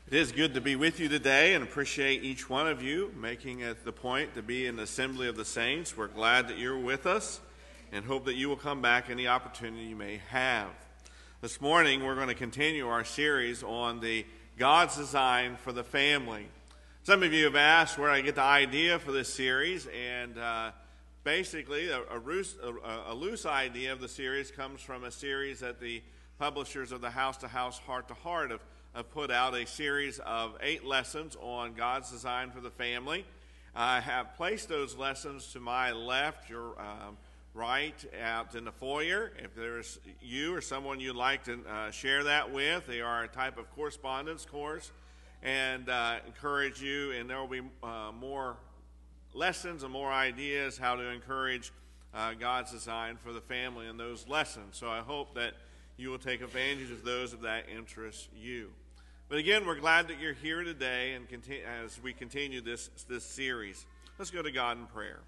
It is good to be with you today and appreciate each one of you making it the point to be in the assembly of the saints. We're glad that you're with us and hope that you will come back any opportunity you may have. This morning we're going to continue our series on the God's design for the family. Some of you have asked where I get the idea for this series, and basically a loose idea of the series comes from a series that the publishers of the House to House, Heart to Heart have put out, a series of 8 lessons on God's design for the family. I have placed those lessons to my left, your right, out in the foyer. If there's you or someone you'd like to share that with, they are a type of correspondence course, and encourage you, and there will be more lessons and more ideas how to encourage God's design for the family in those lessons. So I hope that you will take advantage of those of that interest you. But again, we're glad that you're here today and as we continue this series. Let's go to God in prayer.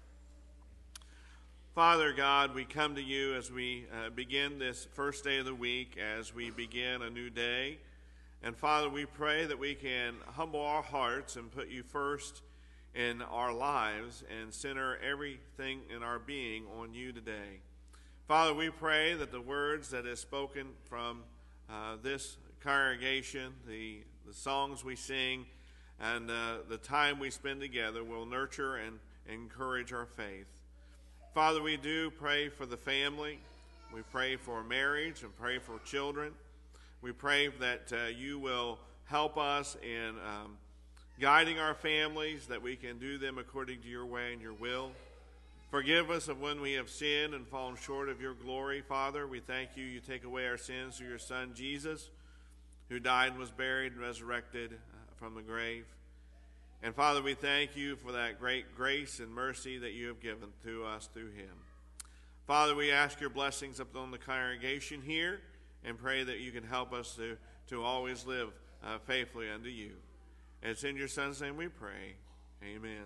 Father God, we come to you as we begin this first day of the week, as we begin a new day. And Father, we pray that we can humble our hearts and put you first in our lives and center everything in our being on you today. Father, we pray that the words that is spoken from this congregation, the songs we sing, and the time we spend together will nurture and encourage our faith. Father, we do pray for the family. We pray for marriage and pray for children. We pray that you will help us in guiding our families, that we can do them according to your way and your will. Forgive us of when we have sinned and fallen short of your glory, Father. We thank you. You take away our sins through your Son, Jesus, who died and was buried and resurrected from the grave. And Father, we thank you for that great grace and mercy that you have given to us through him. Father, we ask your blessings upon the congregation here and pray that you can help us to always live faithfully unto you. And it's in your Son's name we pray. Amen.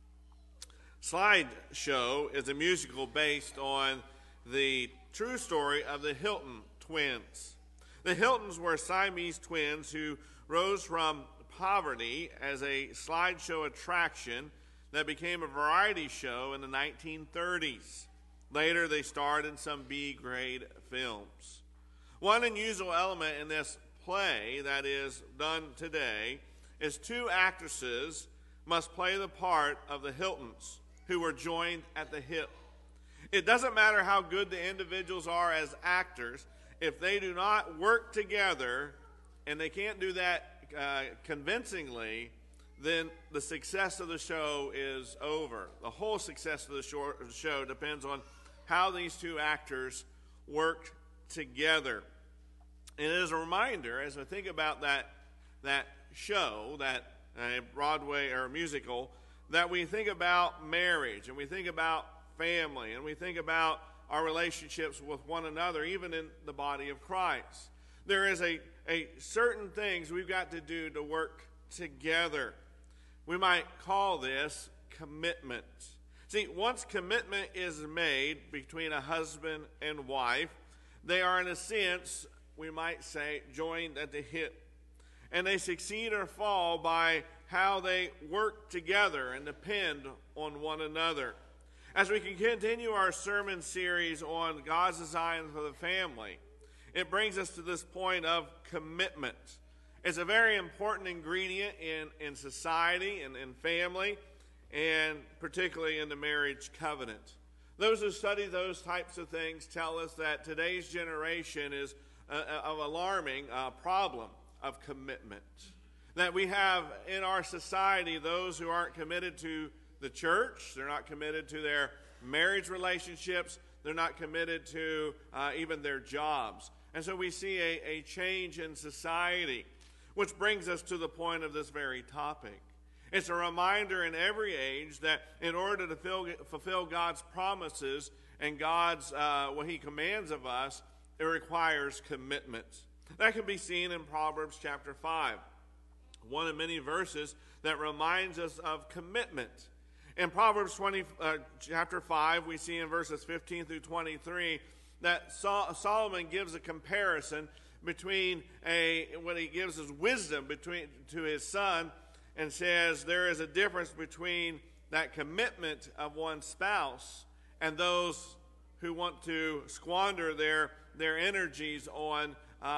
Slideshow is a musical based on the true story of the Hilton twins. The Hiltons were Siamese twins who rose from poverty as a slideshow attraction that became a variety show in the 1930s. Later, they starred in some B-grade films. One unusual element in this play that is done today is 2 actresses must play the part of the Hiltons, who were joined at the hip. It doesn't matter how good the individuals are as actors, if they do not work together, and they can't do that convincingly, then the success of the show is over. The whole success of the show depends on how these 2 actors worked together. And it is a reminder, as I think about that show, that Broadway or musical, that we think about marriage, and we think about family, and we think about our relationships with one another, even in the body of Christ. There is a certain things we've got to do to work together. We might call this commitment. See, once commitment is made between a husband and wife, they are, in a sense, we might say, joined at the hip. And they succeed or fall by how they work together and depend on one another. As we can continue our sermon series on God's design for the family, it brings us to this point of commitment. It's a very important ingredient in society and in family, and particularly in the marriage covenant. Those who study those types of things tell us that today's generation is of alarming problem of commitment. That we have in our society those who aren't committed to the church, they're not committed to their marriage relationships, they're not committed to even their jobs. And so we see a change in society, which brings us to the point of this very topic. It's a reminder in every age that in order to fulfill God's promises and God's what he commands of us, it requires commitment. That can be seen in Proverbs chapter 5, one of many verses that reminds us of commitment. In Proverbs chapter 5, we see in verses 15 through 23 that Solomon gives a comparison between when he gives his wisdom to his son, and says there is a difference between that commitment of one spouse and those who want to squander their energies on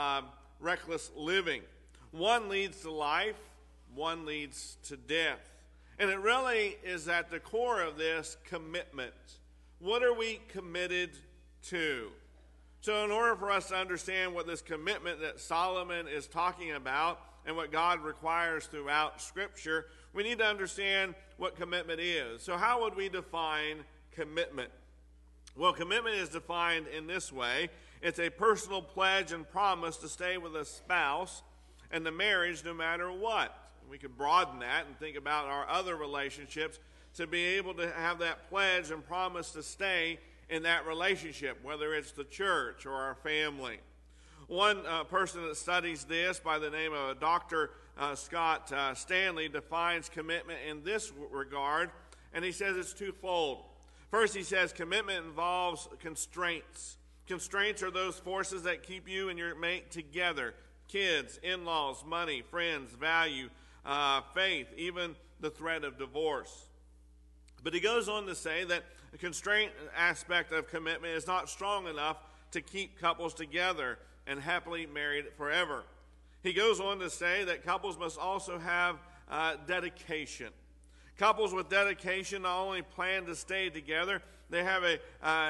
reckless living. One leads to life, one leads to death. And it really is at the core of this commitment. What are we committed to? So in order for us to understand what this commitment that Solomon is talking about and what God requires throughout Scripture, we need to understand what commitment is. So how would we define commitment? Well, commitment is defined in this way. It's a personal pledge and promise to stay with a spouse and the marriage no matter what. We could broaden that and think about our other relationships to be able to have that pledge and promise to stay in that relationship, whether it's the church or our family. One person that studies this by the name of Dr. Scott Stanley defines commitment in this regard, and he says it's twofold. First, he says commitment involves constraints. Constraints are those forces that keep you and your mate together. Kids, in-laws, money, friends, value, faith, even the threat of divorce. But he goes on to say that the constraint aspect of commitment is not strong enough to keep couples together and happily married forever. He goes on to say that couples must also have dedication. Couples with dedication not only plan to stay together, they have a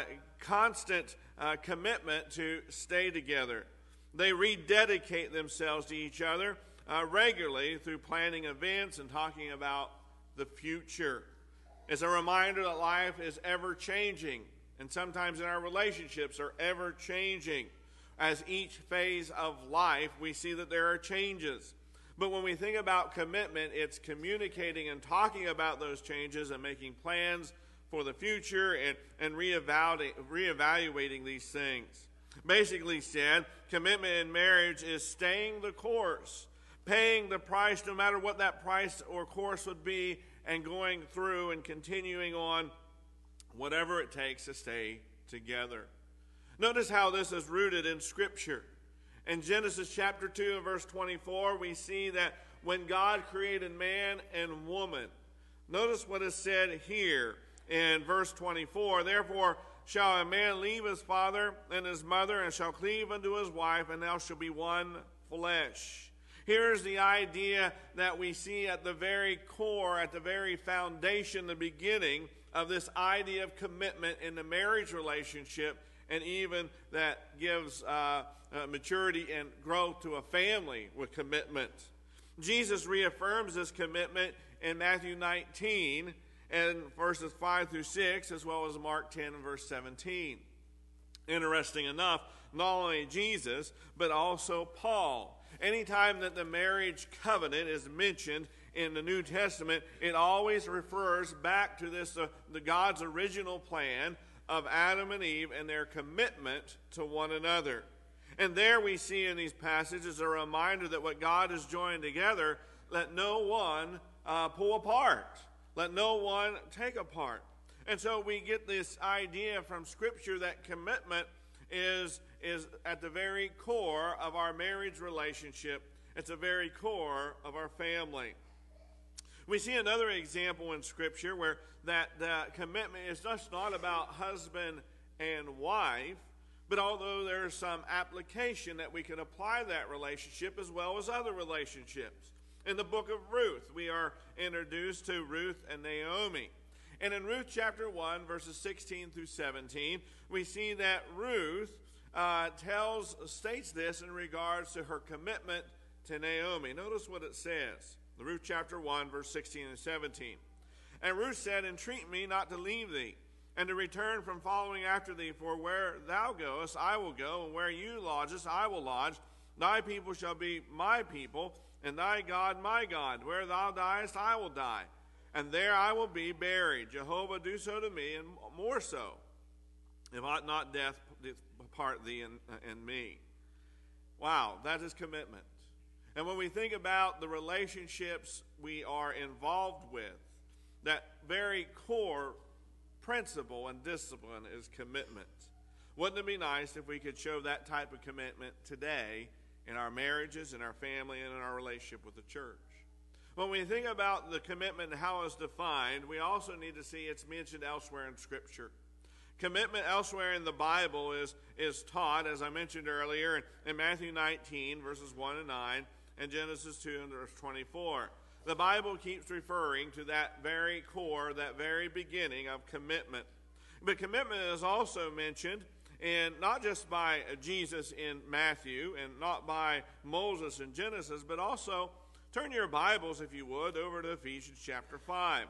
constant commitment to stay together. They rededicate themselves to each other regularly through planning events and talking about the future. It's a reminder that life is ever changing, and sometimes in our relationships are ever changing. As each phase of life, we see that there are changes. But when we think about commitment, it's communicating and talking about those changes and making plans for the future and reevaluating these things. Basically said, commitment in marriage is staying the course, paying the price no matter what that price or course would be, and going through and continuing on whatever it takes to stay together. Notice how this is rooted in Scripture. In Genesis chapter 2 and verse 24, we see that when God created man and woman, notice what is said here in verse 24, therefore shall a man leave his father and his mother, and shall cleave unto his wife, and thou shall be one flesh. Here's the idea that we see at the very core, at the very foundation, the beginning of this idea of commitment in the marriage relationship, and even that gives maturity and growth to a family with commitment. Jesus reaffirms this commitment in Matthew 19 and verses 5 through 6, as well as Mark 10 and verse 17. Interesting enough, not only Jesus, but also Paul. Anytime that the marriage covenant is mentioned in the New Testament, it always refers back to this, the God's original plan of Adam and Eve and their commitment to one another. And there we see in these passages a reminder that what God has joined together, let no one pull apart. Let no one take apart. And so we get this idea from Scripture that commitment is at the very core of our marriage relationship. It's the very core of our family. We see another example in Scripture where that commitment is just not about husband and wife, but although there's some application that we can apply that relationship as well as other relationships. In the book of Ruth, we are introduced to Ruth and Naomi. And in Ruth chapter 1, verses 16 through 17, we see that Ruth states this in regards to her commitment to Naomi. Notice what it says. Ruth chapter 1, verse 16 and 17. And Ruth said, entreat me not to leave thee, and to return from following after thee, for where thou goest, I will go, and where you lodgest, I will lodge. Thy people shall be my people, and thy God my God. Where thou diest, I will die, and there I will be buried. Jehovah, do so to me, and more so, if ought not death part thee and me. Wow, that is commitment. And when we think about the relationships we are involved with, that very core principle and discipline is commitment. Wouldn't it be nice if we could show that type of commitment today in our marriages, in our family, and in our relationship with the church. When we think about the commitment and how it's defined, we also need to see it's mentioned elsewhere in Scripture. Commitment elsewhere in the Bible is taught, as I mentioned earlier, in Matthew 19, verses 1 and 9, and Genesis 2 and verse 24. The Bible keeps referring to that very core, that very beginning of commitment. But commitment is also mentioned, and not just by Jesus in Matthew, and not by Moses in Genesis, but also, turn your Bibles, if you would, over to Ephesians chapter 5.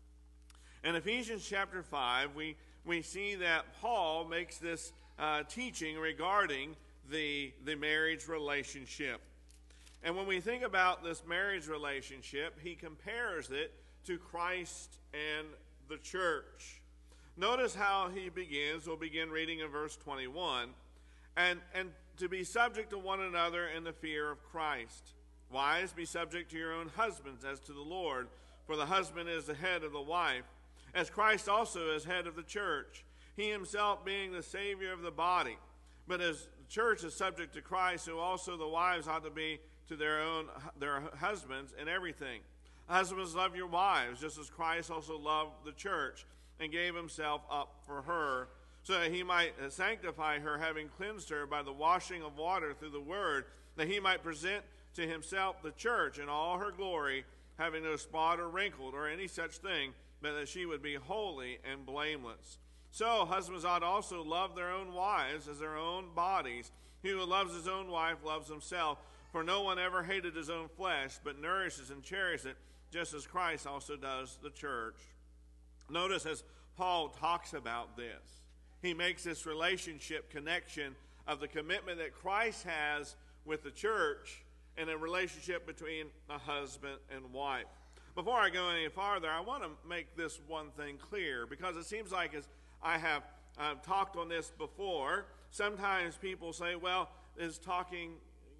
In Ephesians chapter 5, we see that Paul makes this teaching regarding the marriage relationship. And when we think about this marriage relationship, he compares it to Christ and the church. Notice how he begins. We'll begin reading in verse 21. And to be subject to one another in the fear of Christ. Wives, be subject to your own husbands as to the Lord, for the husband is the head of the wife, as Christ also is head of the church, he himself being the Savior of the body. But as the church is subject to Christ, so also the wives ought to be to their husbands in everything. Husbands, love your wives, just as Christ also loved the church and gave himself up for her, so that he might sanctify her, having cleansed her by the washing of water through the word, that he might present to himself the church in all her glory, having no spot or wrinkle or any such thing, but that she would be holy and blameless. So husbands ought also love their own wives as their own bodies. He who loves his own wife loves himself. For no one ever hated his own flesh, but nourishes and cherishes it, just as Christ also does the church. Notice as Paul talks about this, he makes this relationship connection of the commitment that Christ has with the church and a relationship between a husband and wife. Before I go any farther, I want to make this one thing clear, because it seems like as I have talked on this before, sometimes people say, well, is talking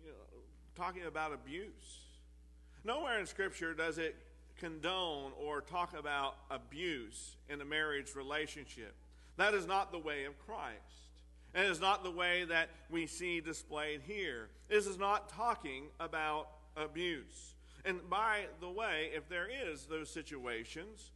about abuse. Nowhere in Scripture does it condone or talk about abuse in a marriage relationship. That is not the way of Christ. And it is not the way that we see displayed here. This is not talking about abuse. And by the way, if there is those situations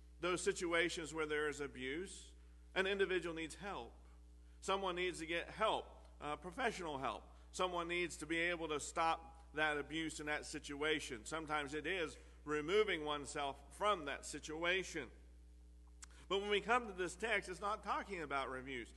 where there is abuse, an individual needs help. Someone needs to get help, professional help. Someone needs to be able to stop that abuse in that situation. Sometimes it is removing oneself from that situation. But when we come to this text, it's not talking about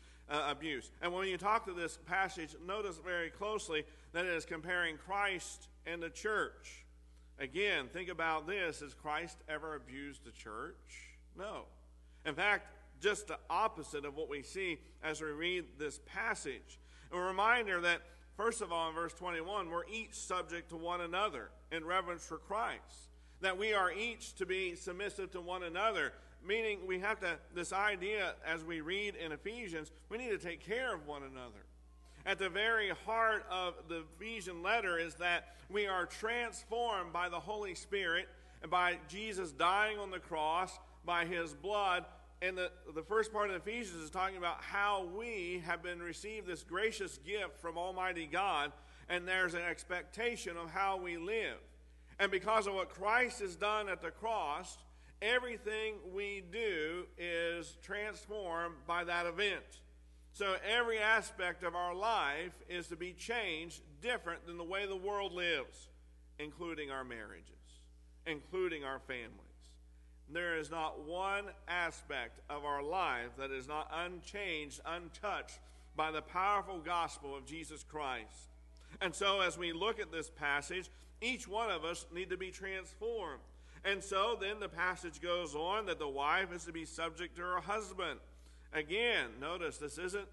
abuse. And when you talk to this passage, notice very closely that it is comparing Christ and the church. Again, think about this. Has Christ ever abused the church? No. In fact, just the opposite of what we see as we read this passage. A reminder that, first of all, in verse 21, we're each subject to one another in reverence for Christ. That we are each to be submissive to one another, meaning we have to, this idea as we read in Ephesians, we need to take care of one another. At the very heart of the Ephesian letter is that we are transformed by the Holy Spirit and by Jesus dying on the cross, by his blood. And the first part of Ephesians is talking about how we have been received this gracious gift from Almighty God, and there's an expectation of how we live. And because of what Christ has done at the cross, everything we do is transformed by that event. So every aspect of our life is to be changed different than the way the world lives, including our marriages, including our families. There is not one aspect of our life that is not unchanged, untouched by the powerful gospel of Jesus Christ. And so as we look at this passage, each one of us need to be transformed. And so then the passage goes on that the wife is to be subject to her husband. Again, notice this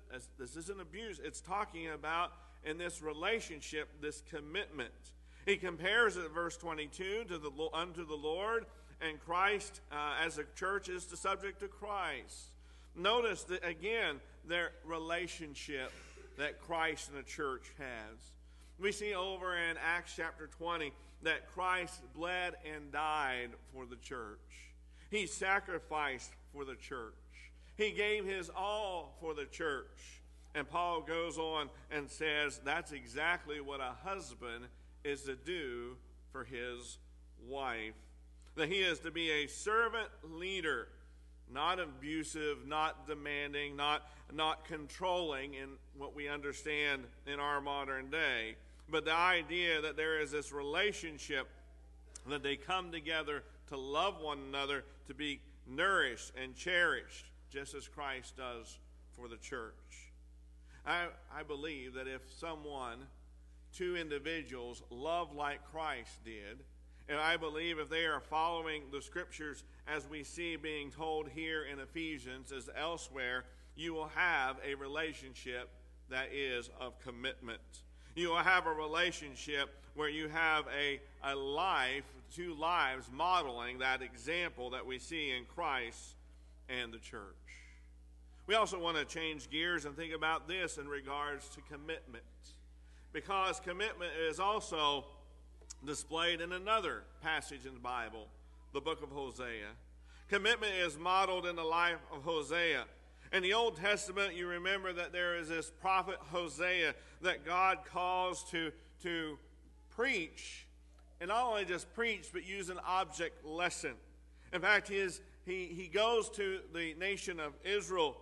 isn't abuse. It's talking about in this relationship, this commitment. He compares it, verse 22, unto the Lord, and Christ as a church is to subject to Christ. Notice that again, their relationship that Christ and the church has. We see over in Acts chapter 20 that Christ bled and died for the church. He sacrificed for the church. He gave his all for the church. And Paul goes on and says that's exactly what a husband is to do for his wife. That he is to be a servant leader, not abusive, not demanding, not controlling in what we understand in our modern day. But the idea that there is this relationship, that they come together to love one another, to be nourished and cherished, just as Christ does for the church. I believe that if two individuals, love like Christ did, and I believe if they are following the scriptures as we see being told here in Ephesians as elsewhere, you will have a relationship that is of commitment. You will have a relationship where you have a life, two lives modeling that example that we see in Christ and the church. We also want to change gears and think about this in regards to commitment, because commitment is also displayed in another passage in the Bible, the book of Hosea. Commitment is modeled in the life of Hosea. In the Old Testament, you remember that there is this prophet Hosea that God calls to preach, and not only just preach, but use an object lesson. In fact, he goes to the nation of Israel,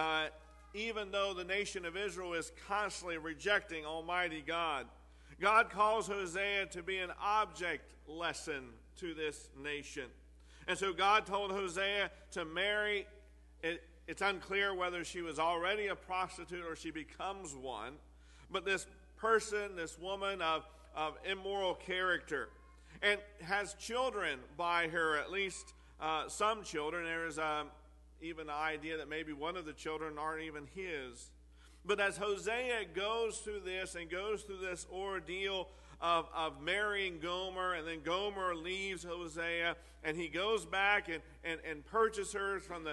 even though the nation of Israel is constantly rejecting Almighty God. God calls Hosea to be an object lesson to this nation. And so God told Hosea to marry. It's unclear whether she was already a prostitute or she becomes one. But this person, this woman of immoral character, and has children by her, at least some children. There is even the idea that maybe one of the children aren't even his. But as Hosea goes through this and goes through this ordeal of marrying Gomer, and then Gomer leaves Hosea, and he goes back and purchases her from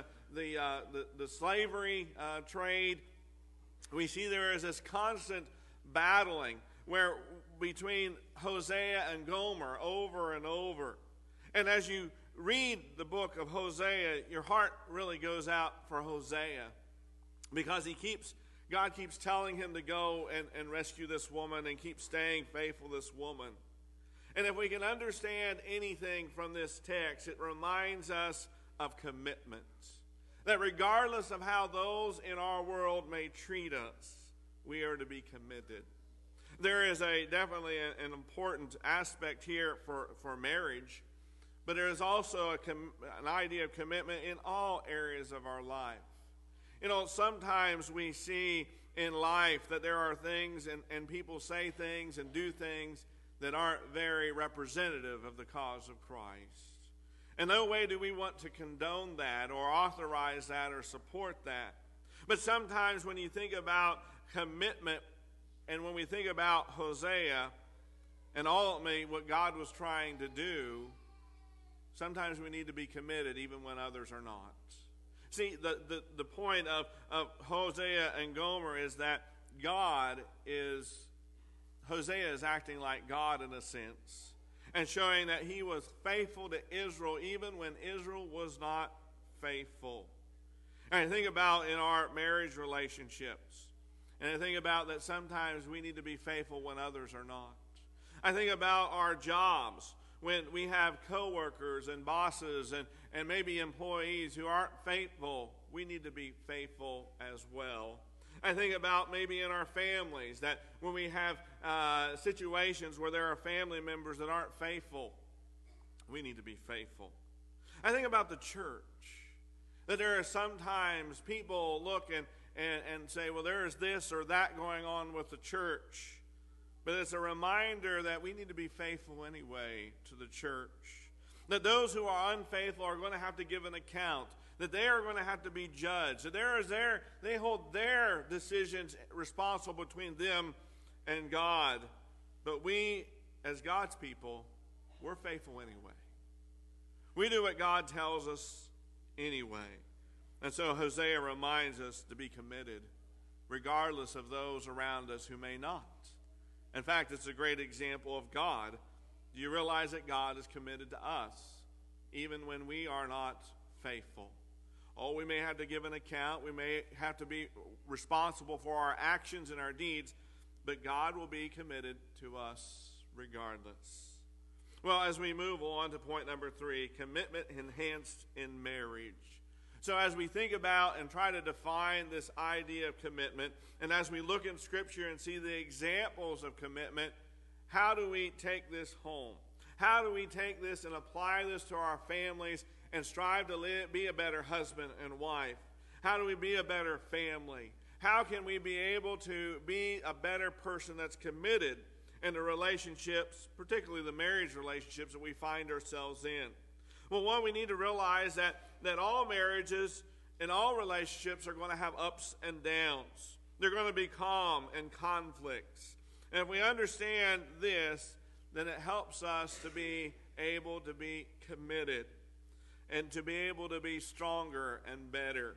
the slavery trade, we see there is this constant battling where between Hosea and Gomer over and over. And as you read the book of Hosea, your heart really goes out for Hosea, because God keeps telling him to go and rescue this woman and keep staying faithful to this woman. And if we can understand anything from this text, it reminds us of commitment. That regardless of how those in our world may treat us, we are to be committed. There is definitely an important aspect here for marriage, but there is also an idea of commitment in all areas of our life. You know, sometimes we see in life that there are things and people say things and do things that aren't very representative of the cause of Christ. In no way do we want to condone that or authorize that or support that. But sometimes when you think about commitment, and when we think about Hosea and ultimately what God was trying to do, sometimes we need to be committed even when others are not. See, the point of Hosea and Gomer is that Hosea is acting like God in a sense, and showing that he was faithful to Israel even when Israel was not faithful. And I think about in our marriage relationships, and I think about that sometimes we need to be faithful when others are not. I think about our jobs, when we have coworkers and bosses and maybe employees who aren't faithful, we need to be faithful as well. I think about maybe in our families, that when we have situations where there are family members that aren't faithful, we need to be faithful. I think about the church, that there are sometimes people look and say, well, there is this or that going on with the church. But it's a reminder that we need to be faithful anyway to the church. That those who are unfaithful are going to have to give an account. That they are going to have to be judged. That they hold their decisions responsible between them and God. But we, as God's people, we're faithful anyway. We do what God tells us anyway. And so Hosea reminds us to be committed, regardless of those around us who may not. In fact, it's a great example of God. Do you realize that God is committed to us, even when we are not faithful? Oh, we may have to give an account. We may have to be responsible for our actions and our deeds, but God will be committed to us regardless. Well, as we move on to point number 3, commitment enhanced in marriage. So as we think about and try to define this idea of commitment, and as we look in Scripture and see the examples of commitment, how do we take this home? How do we take this and apply this to our families and strive to be a better husband and wife? How do we be a better family? How can we be able to be a better person that's committed in the relationships, particularly the marriage relationships that we find ourselves in? Well, one, we need to realize that all marriages and all relationships are going to have ups and downs. They're going to be calm and conflicts. And if we understand this, then it helps us to be able to be committed and to be able to be stronger and better,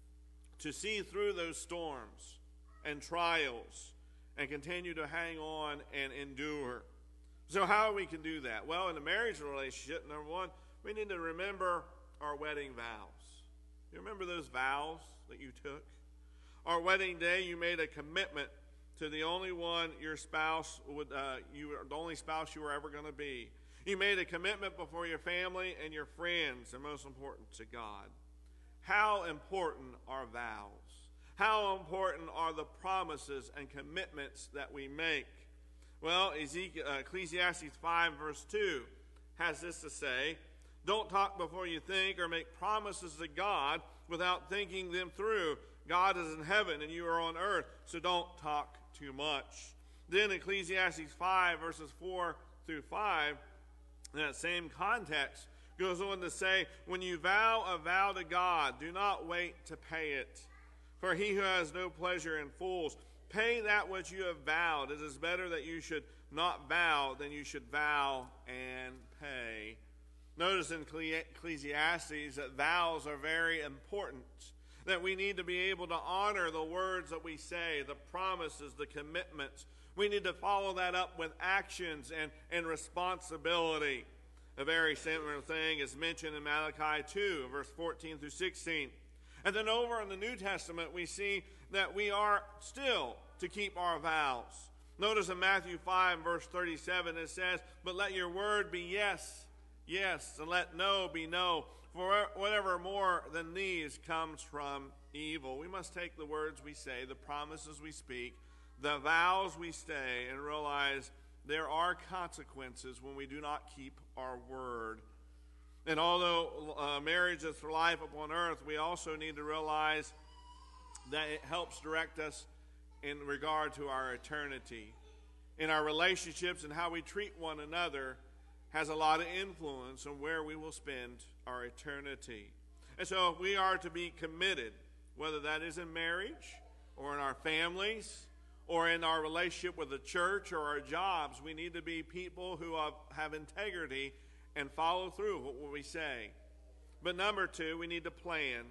to see through those storms and trials and continue to hang on and endure. So how we can do that? Well, in a marriage relationship, number one, we need to remember our wedding vows. You remember those vows that you took? Our wedding day, you made a commitment to the only one your spouse would, the only spouse you were ever going to be. You made a commitment before your family and your friends, and most important, to God. How important are vows? How important are the promises and commitments that we make? Well, Ecclesiastes 5 verse 2 has this to say: don't talk before you think or make promises to God without thinking them through. God is in heaven and you are on earth, so don't talk too much. Then Ecclesiastes 5 verses 4 through 5, in that same context, goes on to say, when you vow a vow to God, do not wait to pay it. For he who has no pleasure in fools, pay that which you have vowed. It is better that you should not vow than you should vow and pay. Notice in Ecclesiastes that vows are very important, that we need to be able to honor the words that we say, the promises, the commitments. We need to follow that up with actions and responsibility. A very similar thing is mentioned in Malachi 2, verse 14 through 16. And then over in the New Testament, we see that we are still to keep our vows. Notice in Matthew 5, verse 37, it says, but let your word be yes, yes, and let no be no. For whatever more than these comes from evil. We must take the words we say, the promises we speak, the vows we say, and realize there are consequences when we do not keep our word. And although marriage is for life upon earth, we also need to realize that it helps direct us in regard to our eternity. In our relationships and how we treat one another has a lot of influence on where we will spend our eternity. And so if we are to be committed, whether that is in marriage or in our families or in our relationship with the church or our jobs, we need to be people who have integrity and follow through with what we say. But number two, we need to plan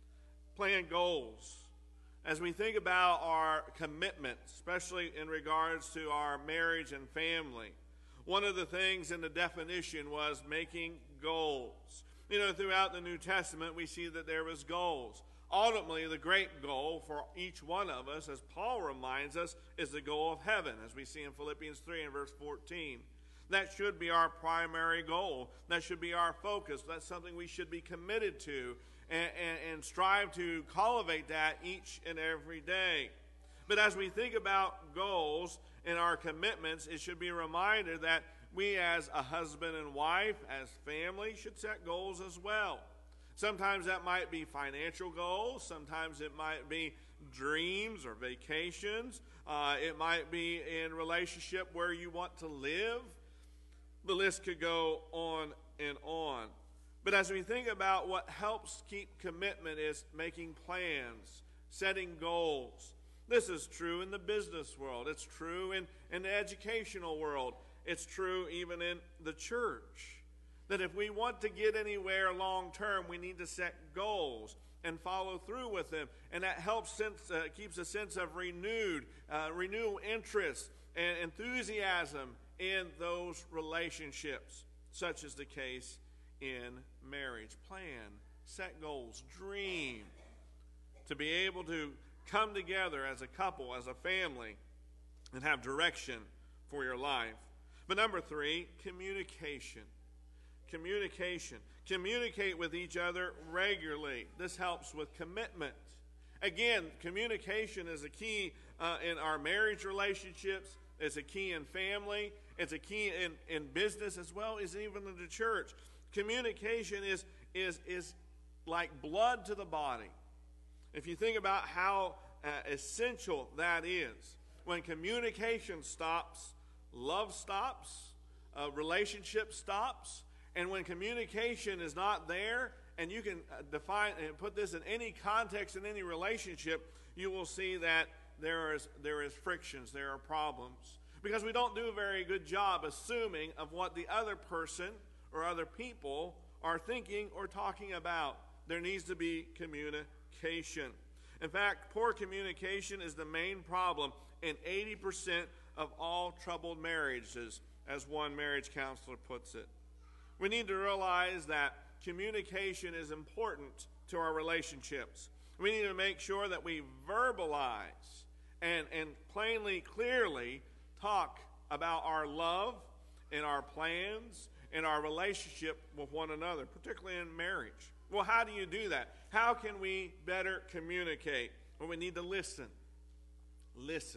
goals. As we think about our commitment, especially in regards to our marriage and family, one of the things in the definition was making goals. You know, throughout the New Testament, we see that there was goals. Ultimately, the great goal for each one of us, as Paul reminds us, is the goal of heaven, as we see in Philippians 3 and verse 14. That should be our primary goal. That should be our focus. That's something we should be committed to and strive to cultivate that each and every day. But as we think about goals and our commitments, it should be a reminder that we as a husband and wife, as family, should set goals as well. Sometimes that might be financial goals. Sometimes it might be dreams or vacations. It might be in relationship where you want to live. The list could go on and on. But as we think about what helps keep commitment is making plans, setting goals. This is true in the business world. It's true in the educational world. It's true even in the church. That if we want to get anywhere long term, we need to set goals and follow through with them. And that helps keeps a sense of renewed interest and enthusiasm in those relationships, such is the case in marriage. Plan set goals, dream, to be able to come together as a couple, as a family, and have direction for your life. But number 3, communication. Communication. Communicate with each other regularly. This helps with commitment. Again, communication is a key in our marriage relationships. It's a key in family. It's a key in business as well as even in the church. Communication is like blood to the body. If you think about how essential that is, when communication stops, love stops, relationship stops, and when communication is not there, and you can define and put this in any context, in any relationship, you will see that there is frictions, there are problems. Because we don't do a very good job assuming of what the other person or other people are thinking or talking about. There needs to be communication. In fact, poor communication is the main problem in 80% of all troubled marriages, as one marriage counselor puts it. We need to realize that communication is important to our relationships. We need to make sure that we verbalize and plainly, clearly talk about our love and our plans and our relationship with one another, particularly in marriage. Well, how do you do that? How can we better communicate? Well, we need to listen. Listen.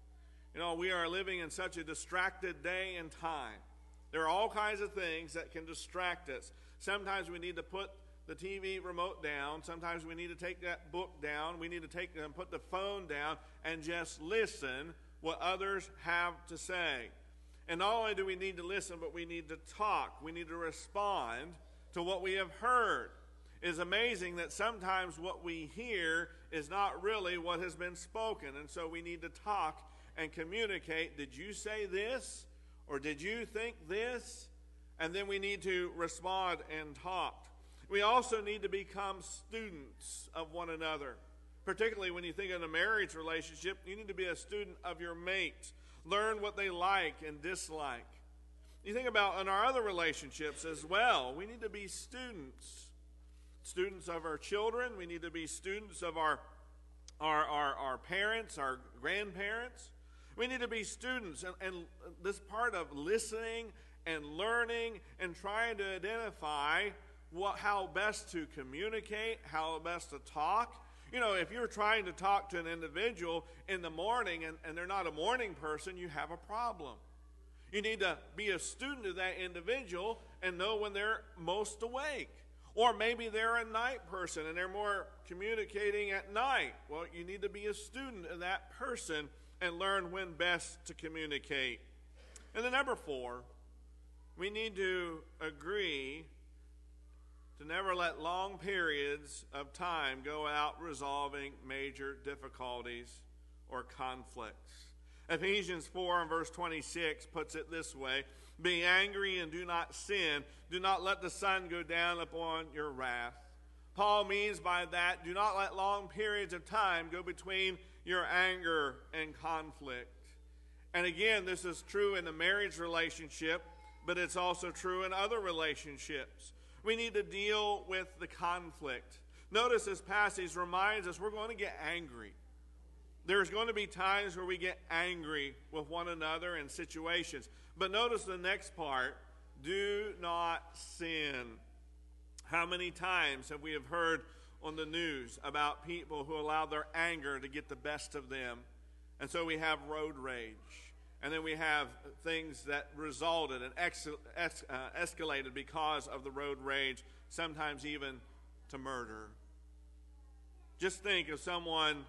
You know, we are living in such a distracted day and time. There are all kinds of things that can distract us. Sometimes we need to put the TV remote down. Sometimes we need to take that book down. We need to put the phone down and just listen what others have to say. And not only do we need to listen, but we need to talk. We need to respond to what we have heard. It is amazing that sometimes what we hear is not really what has been spoken. And so we need to talk and communicate. Did you say this? Or did you think this? And then we need to respond and talk. We also need to become students of one another. Particularly when you think of a marriage relationship, you need to be a student of your mate. Learn what they like and dislike. You think about in our other relationships as well, we need to be students. Students of our children. We need to be students of our parents, our grandparents. We need to be students. And this part of listening and learning and trying to identify how best to communicate, how best to talk. You know, if you're trying to talk to an individual in the morning and they're not a morning person, you have a problem. You need to be a student of that individual and know when they're most awake. Or maybe they're a night person and they're more communicating at night. Well, you need to be a student of that person and learn when best to communicate. And then number 4, we need to agree to never let long periods of time go without resolving major difficulties or conflicts. Ephesians 4 and verse 26 puts it this way: be angry and do not sin. Do not let the sun go down upon your wrath. Paul means by that, do not let long periods of time go between your anger and conflict. And again, this is true in a marriage relationship, but it's also true in other relationships. We need to deal with the conflict. Notice this passage reminds us we're going to get angry. There's going to be times where we get angry with one another in situations. But notice the next part, do not sin. How many times have we heard on the news about people who allow their anger to get the best of them? And so we have road rage. And then we have things that resulted and escalated because of the road rage, sometimes even to murder. Just think if someone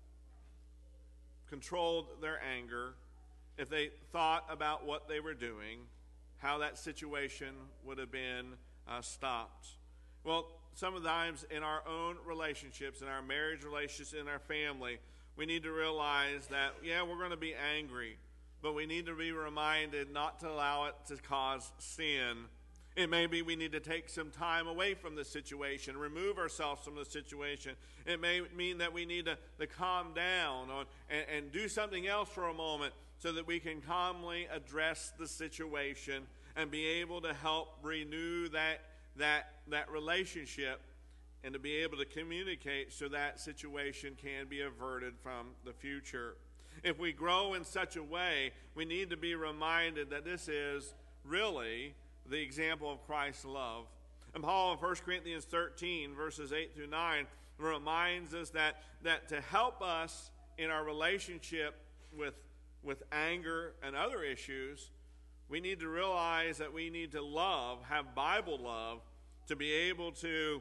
controlled their anger, if they thought about what they were doing, how that situation would have been stopped. Well, sometimes in our own relationships, in our marriage relationships, in our family, we need to realize that, yeah, we're going to be angry, but we need to be reminded not to allow it to cause sin. It may be we need to take some time away from the situation, remove ourselves from the situation. It may mean that we need to calm down and do something else for a moment so that we can calmly address the situation and be able to help renew that relationship and to be able to communicate so that situation can be averted from the future. If we grow in such a way, we need to be reminded that this is really the example of Christ's love. And Paul in 1 Corinthians 13, verses 8 through 9, reminds us that to help us in our relationship with anger and other issues, we need to realize that we need to love, have Bible love, to be able to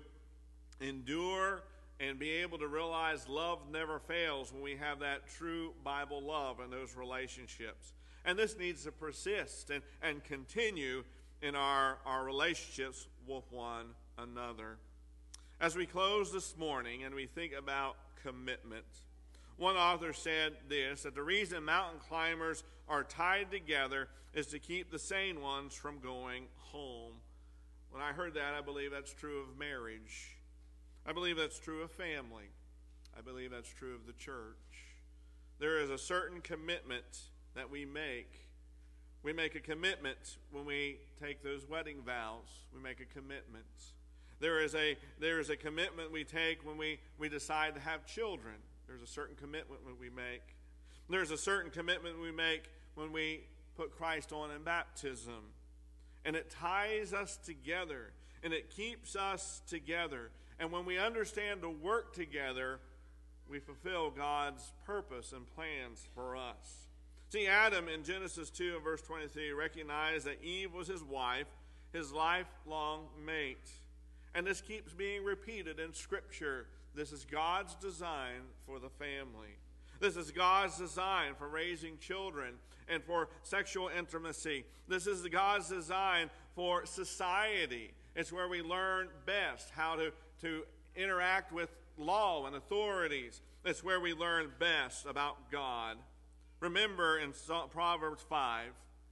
endure and be able to realize love never fails when we have that true Bible love in those relationships. And this needs to persist and continue in our relationships with one another. As we close this morning and we think about commitment, one author said this, that the reason mountain climbers are tied together is to keep the sane ones from going home. When I heard that, I believe that's true of marriage. I believe that's true of family. I believe that's true of the church. There is a certain commitment that we make. We make a commitment when we take those wedding vows. We make a commitment. There is a commitment we take when we decide to have children. There's a certain commitment when we make. There's a certain commitment we make when we put Christ on in baptism. And it ties us together, and it keeps us together. And when we understand to work together, we fulfill God's purpose and plans for us. See, Adam in Genesis 2 and verse 23 recognized that Eve was his wife, his lifelong mate. And this keeps being repeated in Scripture. This is God's design for the family. This is God's design for raising children and for sexual intimacy. This is God's design for society. It's where we learn best how to interact with law and authorities. It's where we learn best about God. Remember in Proverbs 5,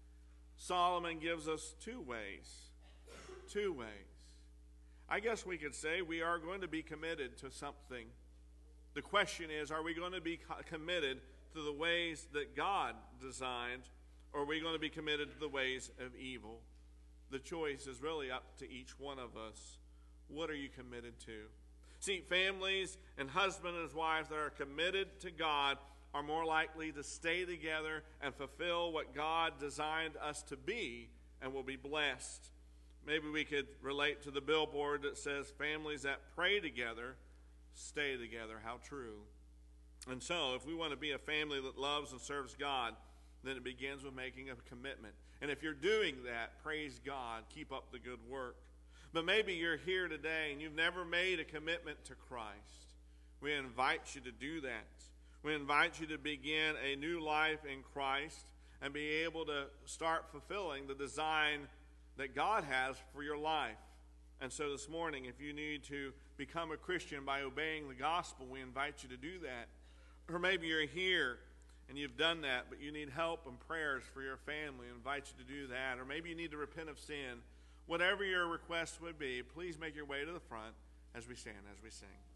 Solomon gives us two ways. Two ways. I guess we could say we are going to be committed to something. The question is, are we going to be committed to the ways that God designed, or are we going to be committed to the ways of evil? The choice is really up to each one of us. What are you committed to? See, families and husband and wives that are committed to God are more likely to stay together and fulfill what God designed us to be, and will be blessed. Maybe we could relate to the billboard that says, families that pray together stay together. How true. And so, if we want to be a family that loves and serves God, then it begins with making a commitment. And if you're doing that, praise God. Keep up the good work. But maybe you're here today and you've never made a commitment to Christ. We invite you to do that. We invite you to begin a new life in Christ and be able to start fulfilling the design that God has for your life. And so this morning, if you need to become a Christian by obeying the gospel, we invite you to do that. Or maybe you're here and you've done that, but you need help and prayers for your family. We invite you to do that. Or maybe you need to repent of sin. Whatever your request would be, please make your way to the front as we stand, as we sing.